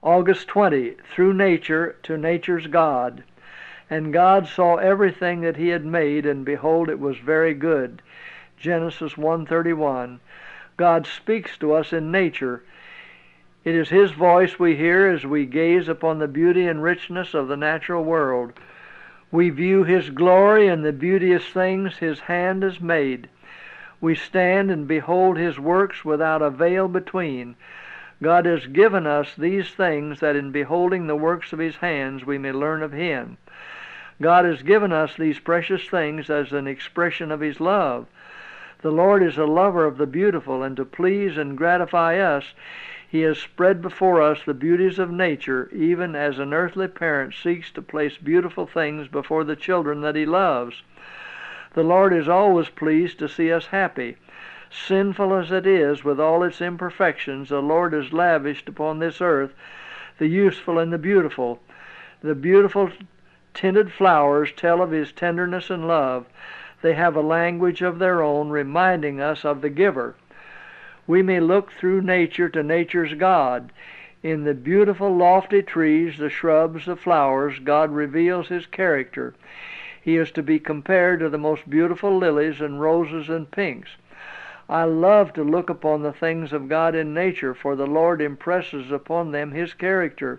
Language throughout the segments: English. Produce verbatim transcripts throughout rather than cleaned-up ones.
August twentieth. Through nature to nature's God. And God saw everything that he had made, and behold, it was very good. Genesis one thirty-one. God speaks to us in nature. It is his voice we hear as we gaze upon the beauty and richness of the natural world. We view his glory and the beauteous things his hand has made. We stand and behold his works without a veil between. God has given us these things that in beholding the works of his hands we may learn of him. God has given us these precious things as an expression of his love. The Lord is a lover of the beautiful, and to please and gratify us, he has spread before us the beauties of nature, even as an earthly parent seeks to place beautiful things before the children that he loves. The Lord is always pleased to see us happy. Sinful as it is, with all its imperfections, the Lord has lavished upon this earth the useful and the beautiful. The beautiful tinted flowers tell of his tenderness and love. They have a language of their own, reminding us of the giver. We may look through nature to nature's God. In the beautiful lofty trees, the shrubs, the flowers, God reveals his character. He is to be compared to the most beautiful lilies and roses and pinks. I love to look upon the things of God in nature, for the Lord impresses upon them his character.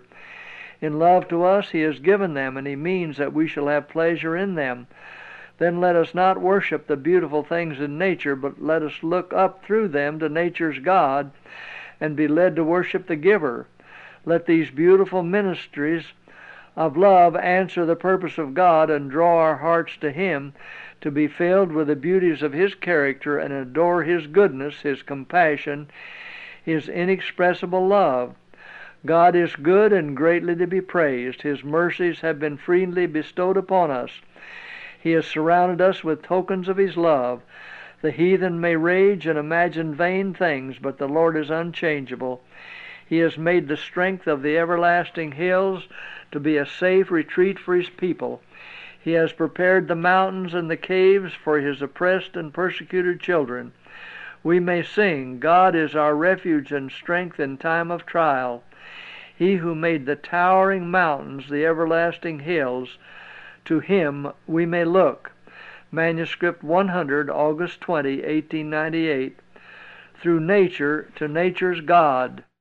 In love to us he has given them, and he means that we shall have pleasure in them. Then let us not worship the beautiful things in nature, but let us look up through them to nature's God and be led to worship the giver. Let these beautiful ministries of love answer the purpose of God and draw our hearts to him, to be filled with the beauties of his character and adore his goodness, his compassion, his inexpressible love. God is good and greatly to be praised. His mercies have been freely bestowed upon us. He has surrounded us with tokens of his love. The heathen may rage and imagine vain things, but the Lord is unchangeable. He has made the strength of the everlasting hills to be a safe retreat for his people. He has prepared the mountains and the caves for his oppressed and persecuted children. We may sing, God is our refuge and strength in time of trial. He who made the towering mountains, the everlasting hills, to him we may look. Manuscript one hundred, August twentieth, eighteen ninety-eight. Through nature to nature's God.